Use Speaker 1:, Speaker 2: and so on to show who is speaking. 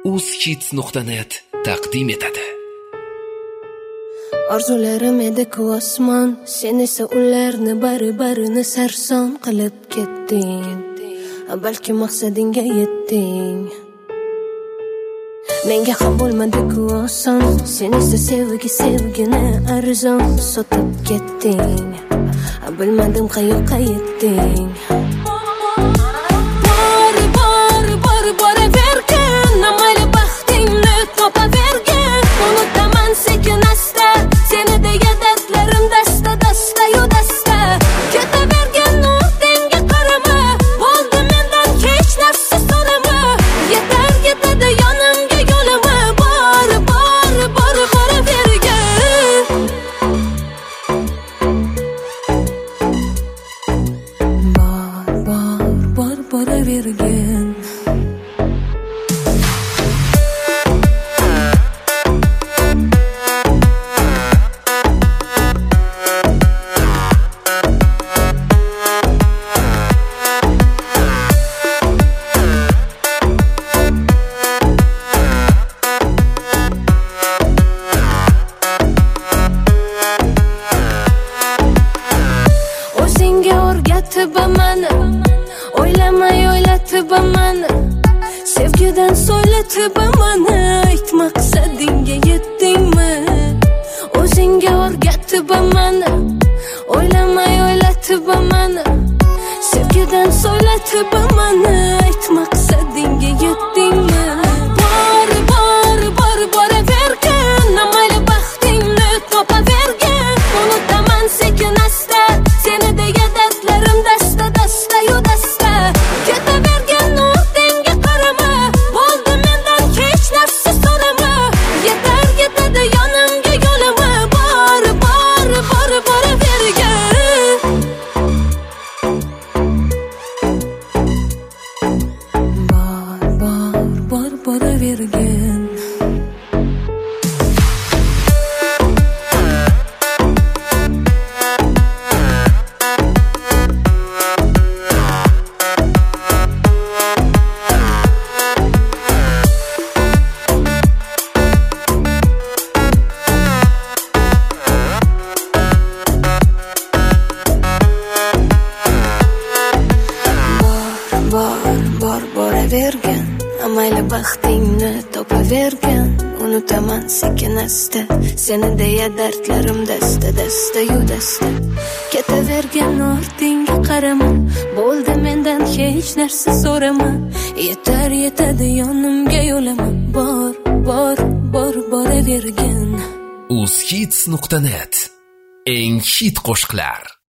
Speaker 1: uzhits.net taqdim etadi.
Speaker 2: Orzularim edi-ku osmon, sen esa ularni bari-barini sarson qilib ketding. Balki maqsadingga yetding. Menga ham bo'lmadi-ku oson, sen esa sevgini arzon sotib ketding. Bilmadim qayoqqa yetding. Boravergin, amayli baxtingni topavergin. Unutaman sekin asta, seni deya dardlarim dasta-yu dasta. Ketavergin, ortingga qarama, bo'ldi mendan hech narsa so'rama. Yetadi yonimga yo'lima, boravergin. Boravergin. O'zingga o'rgatib mani, o'ylamay o'ylatib mani, sevgidan so'ylatib mani, ayt maqsadingga yetdingmi? O'zingga o'rgatib mani, o'ylamay o'ylatib mani, sevgidan so'ylatib mani, ayt maqsadingga yetdingmi? Boravergin, amayli baxtingni topavergin. Unutaman sekin asta, seni deya dardlarim dasta-yu dasta. Ketavergin, ortingga qarama, bo'ldi mendan hech narsa so'rama. Yetadi yonimga yo'lima, boravergin. Boravergin, amayli baxtingni topavergin. Unutaman sekin asta, seni deya dardlarim dasta-yu dasta. Ketavergin, ortingga qarama, bo'ldi mendan hech narsa so'rama. Yetadi yonimga yo'lima, boravergin.
Speaker 1: uzhits.net eng hit qo'shiqlar.